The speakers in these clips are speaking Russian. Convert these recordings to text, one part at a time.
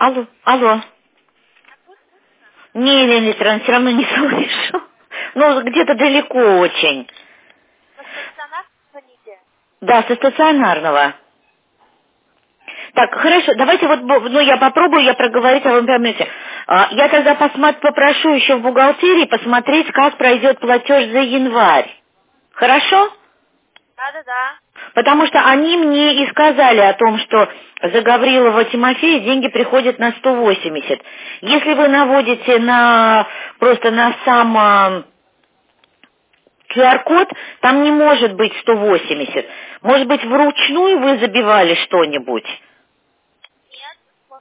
Алло, алло. Не, Елена Викторовна, все равно не слышу. Ну, где-то далеко очень. Со стационара звоните? Да, со стационарного. Так, хорошо, давайте вот, ну, я попробую, я проговорить, а вы поймете. Я тогда попрошу еще в бухгалтерии посмотреть, как пройдет платеж за январь. Хорошо? Да. Потому что они мне и сказали о том, что за Гаврилова Тимофея деньги приходят на 180. Если вы наводите просто на сам QR-код, там не может быть 180. Может быть, вручную вы забивали что-нибудь? Нет.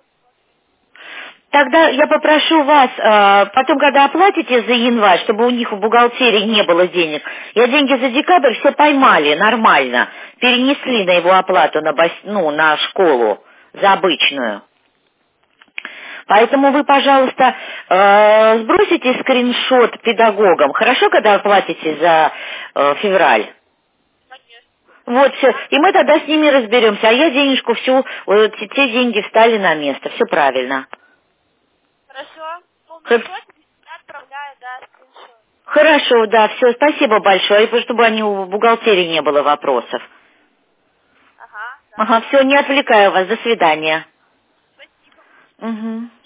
Тогда я попрошу вас, потом, когда оплатите за январь, чтобы у них в бухгалтерии не было денег, я деньги за декабрь все поймали нормально, перенесли на его оплату на школу, за обычную. Поэтому вы, пожалуйста, сбросите скриншот педагогам, хорошо, когда оплатите за февраль? Конечно. Вот все, и мы тогда с ними разберемся, а я денежку всю, те деньги встали на место, все правильно. Хорошо. Полный Х- счет я отправляю, да, скриншот. Хорошо, да, все, спасибо большое, и чтобы у бухгалтерии не было вопросов. Ага, да. Ага, все, не отвлекаю вас, до свидания. Спасибо. Угу.